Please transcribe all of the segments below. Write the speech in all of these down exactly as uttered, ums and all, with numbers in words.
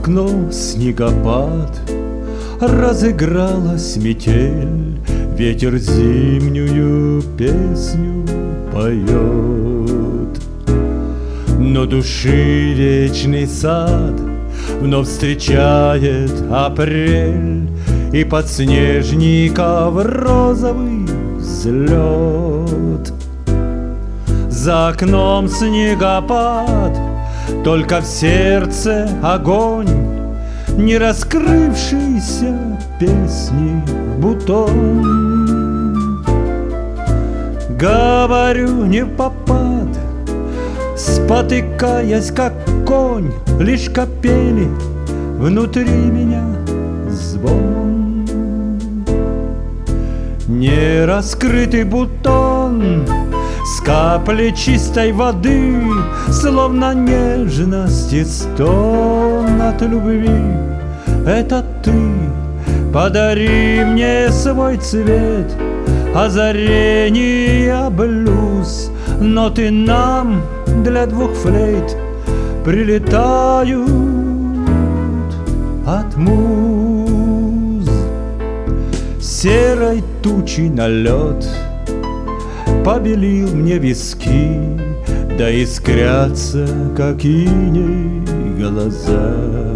окно снегопад, разыгралась метель, ветер зимнюю песню поет. Но души вечный сад вновь встречает апрель, и подснежников розовый взлет. За окном снегопад, только в сердце огонь, не раскрывшийся песни бутон. Говорю не в попад, спотыкаясь как конь, лишь капели внутри меня звон. Не раскрытый бутон с каплей чистой воды, словно нежность и стон от любви. Это ты, подари мне свой цвет, озарение блюз. Ноты нам для двух флейт прилетают от муз. Серой тучей налет побелил мне виски, да искрятся, как иней, глаза.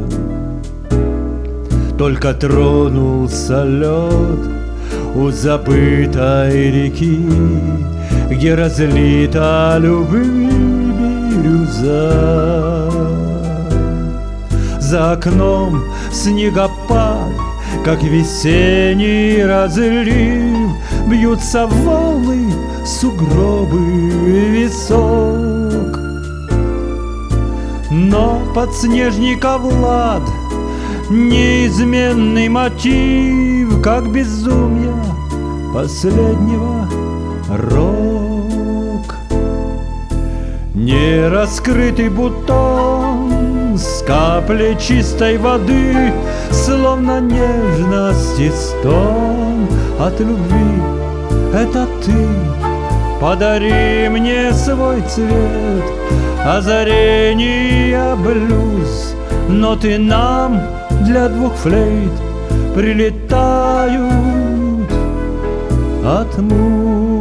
Только тронулся лед у забытой реки, где разлита любви бирюза. За окном снегопад, как весенний разлив, бьются волны, сугробы, висок. Но подснежников лад, неизменный мотив, как безумие последнего рок. Не раскрытый бутон с каплей чистой воды, словно нежность и стон от любви. Это ты, подари мне свой цвет, озарение блюз. Ноты нам для двух флейт прилетают от муз.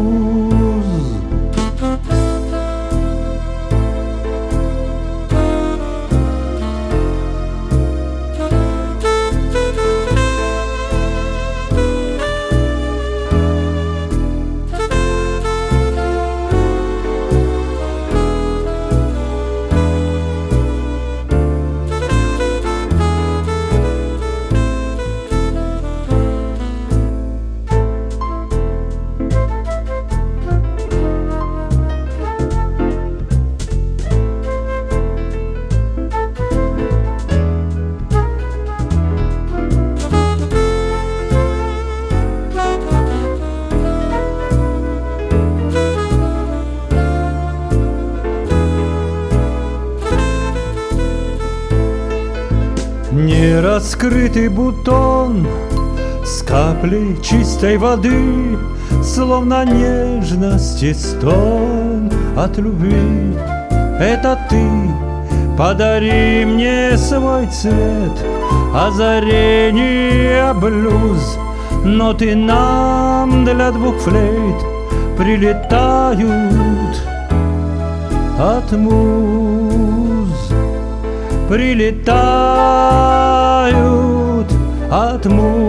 Нераскрытый бутон с каплей чистой воды, словно нежность и стон от любви. Это ты, подари мне свой цвет, озарение блюз. Ноты нам для двух флейт прилетают от муз. Прилетают от муз.